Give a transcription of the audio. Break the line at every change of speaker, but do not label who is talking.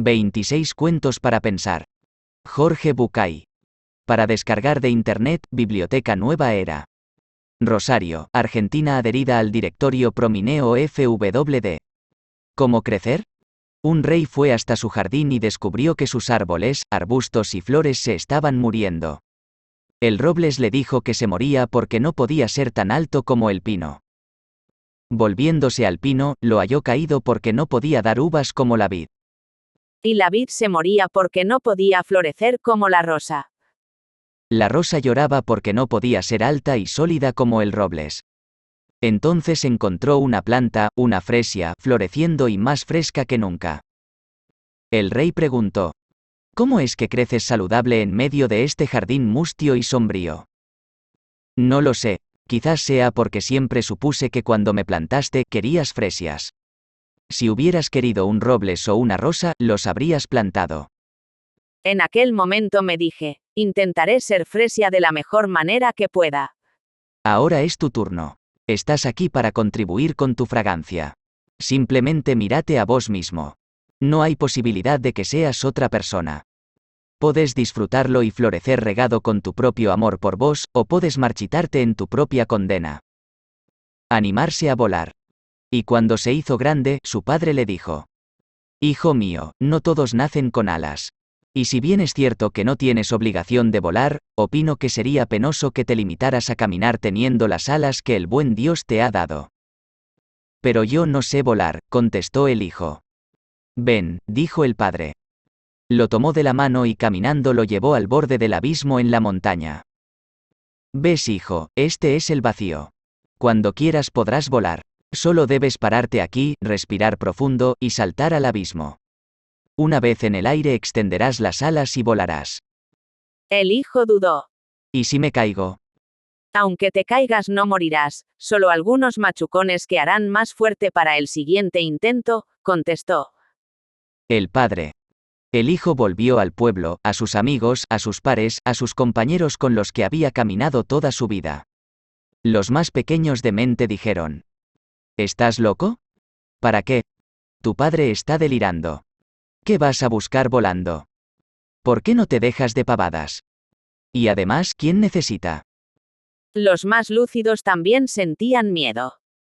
26 cuentos para pensar. Jorge Bucay. Para descargar de Internet, Biblioteca Nueva Era. Rosario, Argentina, adherida al directorio Promineo FWD. ¿Cómo crecer? Un rey fue hasta su jardín y descubrió que sus árboles, arbustos y flores se estaban muriendo. El robles le dijo que se moría porque no podía ser tan alto como el pino. Volviéndose al pino, lo halló caído porque no podía dar uvas como la vid.
Y la vid se moría porque no podía florecer como la rosa.
La rosa lloraba porque no podía ser alta y sólida como el robles. Entonces encontró una planta, una fresia, floreciendo y más fresca que nunca. El rey preguntó: ¿cómo es que creces saludable en medio de este jardín mustio y sombrío? No lo sé, quizás sea porque siempre supuse que cuando me plantaste querías fresias. Si hubieras querido un robles o una rosa, los habrías plantado.
En aquel momento me dije, intentaré ser fresia de la mejor manera que pueda.
Ahora es tu turno. Estás aquí para contribuir con tu fragancia. Simplemente mírate a vos mismo. No hay posibilidad de que seas otra persona. Puedes disfrutarlo y florecer regado con tu propio amor por vos, o puedes marchitarte en tu propia condena. Animarse a volar. Y cuando se hizo grande, su padre le dijo: hijo mío, no todos nacen con alas. Y si bien es cierto que no tienes obligación de volar, opino que sería penoso que te limitaras a caminar teniendo las alas que el buen Dios te ha dado. Pero yo no sé volar, contestó el hijo. Ven, dijo el padre. Lo tomó de la mano y caminando lo llevó al borde del abismo en la montaña. Ves, hijo, este es el vacío. Cuando quieras podrás volar. Solo debes pararte aquí, respirar profundo, y saltar al abismo. Una vez en el aire extenderás las alas y volarás.
El hijo dudó.
¿Y si me caigo?
Aunque te caigas no morirás, solo algunos machucones que harán más fuerte para el siguiente intento, contestó.
El padre. El hijo volvió al pueblo, a sus amigos, a sus pares, a sus compañeros con los que había caminado toda su vida. Los más pequeños de mente dijeron: ¿estás loco? ¿Para qué? Tu padre está delirando. ¿Qué vas a buscar volando? ¿Por qué no te dejas de pavadas? Y además, ¿quién necesita?
Los más lúcidos también sentían miedo.